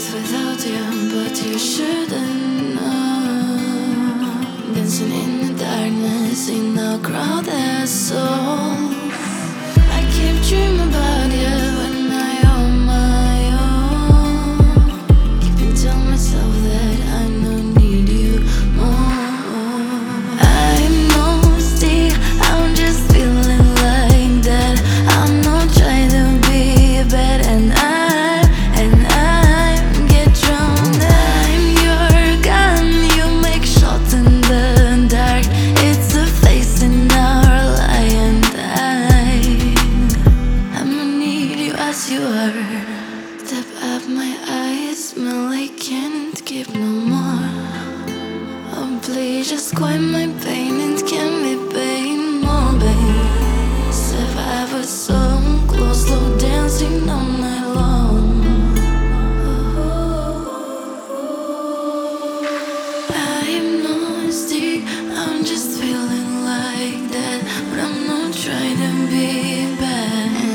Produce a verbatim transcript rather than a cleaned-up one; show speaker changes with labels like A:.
A: without you, but you shouldn't know. Dancing in the darkness in a crowded soul. I keep dreaming about you when I on my own. Keep telling myself that I don't need you more. I'm nostalgic, I'm just feeling like that. I'm not trying to be bad, and I, and I get drowned. I'm your gun, you make shots in the dark. It's a face in our lie, and I, I'ma need you as you are. Step up my eyes, smell I can't keep no more. Oh please, just quiet my pain, it can be pain, more pain. If I was so close, slow dancing all night long. I'm nostalgic, I'm just feeling like that, but I'm not trying to be bad.